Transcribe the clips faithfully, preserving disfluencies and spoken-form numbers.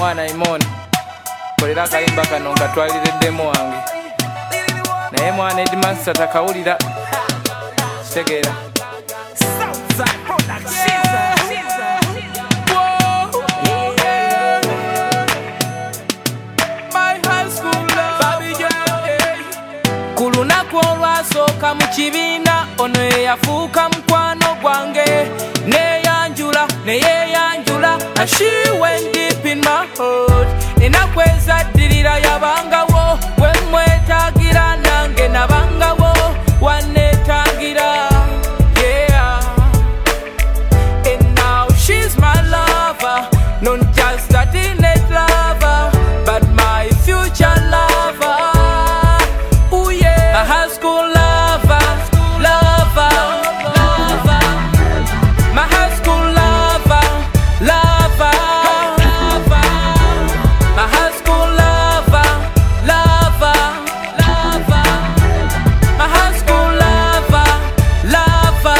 mwana Imoni kolera akayimba kano nkatwalire demo wange naye mwana Edmaster takawulira kitegeera ku lunaku olwasooka mu kibiina ono eyafuuka mukwano gwange neyanjula neyeyanjula and she went deep in my heart. Enaku ezaddirira yabangawo wemwetaagira nange nabangawo wanneetaagira yeah. And now she's my lover, not just a teenage lover but my future lover. Ooh yeah, my high school lover, lover, lover. My high school lover, lover, lover. My high school lover, lover, lover. My high school lover, lover,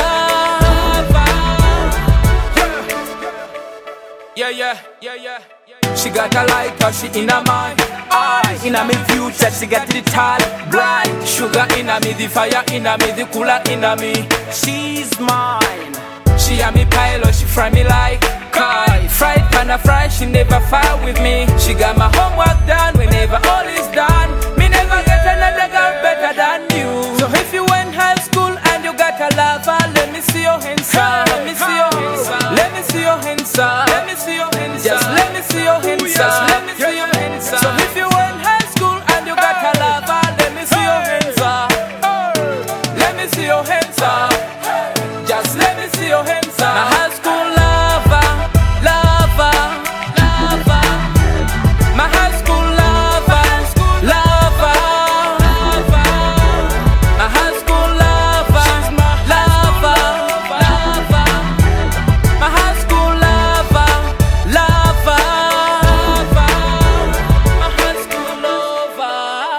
lover. Yeah, yeah, yeah, yeah. She got a light, cause she in a mind. I in a me future, she got the tall, bright. Sugar in a me, the fire in a me, the cooler in a me. She's mine. She a me pilot, she fry me like kite. Fried panda fry, she never fight with me. She got my homework done whenever all is done. Me never get another girl better than you. So if you went high school and you got a lover, let me see your hands up. Let me see your hands up. Let me see your hands up. Let me see your hands up. Just let me see your hands up. Let me see your hands up. So if you went high school and you got a lover, let me see your hands up. Let me see your hands up. Just let me see your hands up. My high school lover, lover, lover. My high school lover, lover, lover. My high school lover, lover, lover. My high school lover, lover, lover. My high school lover.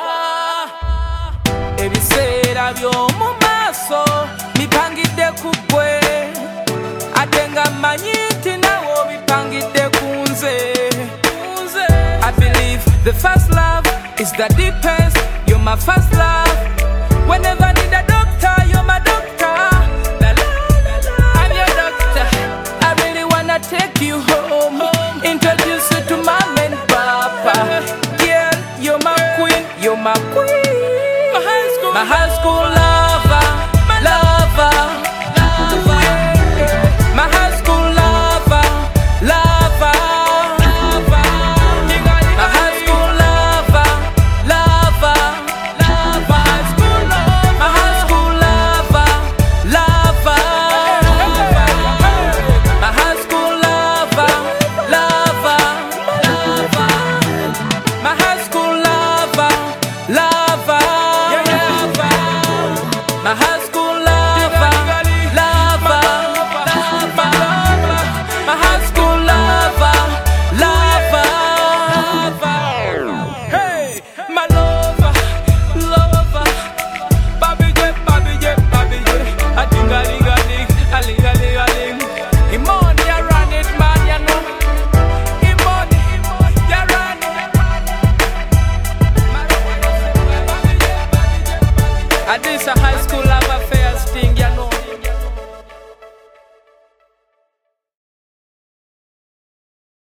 Ebiseera by'omu maaso bipangidde ku ggwe ate nga mmanyi nti nawo bipangidde ku nze. I believe the first love is the deepest. You're my first love. Whenever I need a doctor, you're my doctor. La, la, la, la. I'm your doctor. I really wanna take you home, introduce you to mom and papa. Girl, you're my queen, you're my queen. My high school, my high school